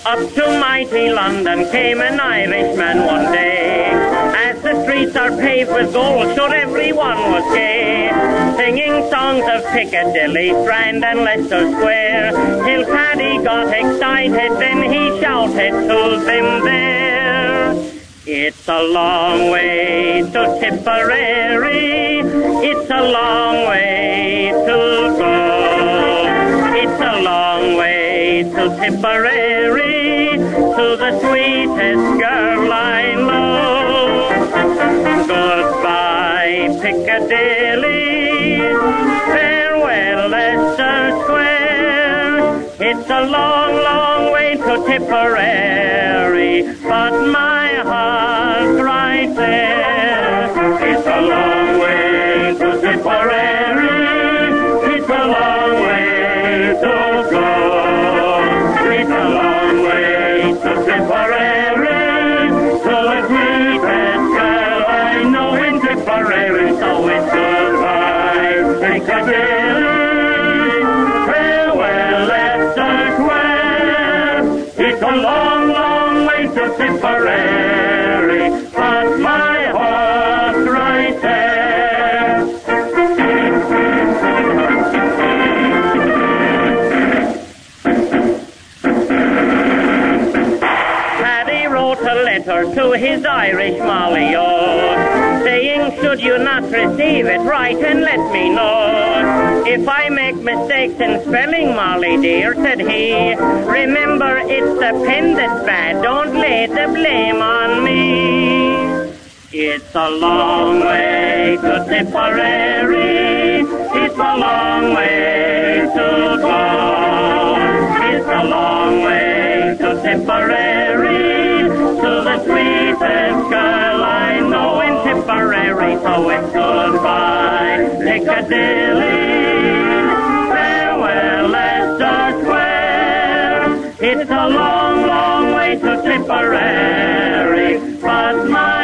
Up to mighty London came an Irishman one day. As the streets are paved with gold, sure everyone was gay, singing songs of Piccadilly, Strand and Leicester Square, till Paddy got excited, then he shouted to them there. It's a long way to Tipperary, it's a long way to go. It's a long way to Tipperary, to the sweetest girl I know. Goodbye, Piccadilly, farewell, Leicester Square. It's a long, long way to Tipperary, but my heart's right there. It's a long way to Tipperary, it's a long way to go. It's a long way to Tipperary, to the sweetest girl I know in Tipperary. So it's goodbye, Piccadilly, farewell, Leicester Square. It's a long, long way to Tipperary, but my heart's right there. Paddy wrote a letter to his Irish Molly, saying, should you not receive it, write and let me know. If I make mistakes in spelling, Molly dear, said he, remember it's the pen that's bad, don't lay the blame on me. It's a long way to Tipperary, it's a long way to go. It's a long way to Tipperary, to the sweetest girl I know in Tipperary. So it's goodbye, Piccadilly, farewell, Leicester Square. It's a long, long way to Tipperary, but my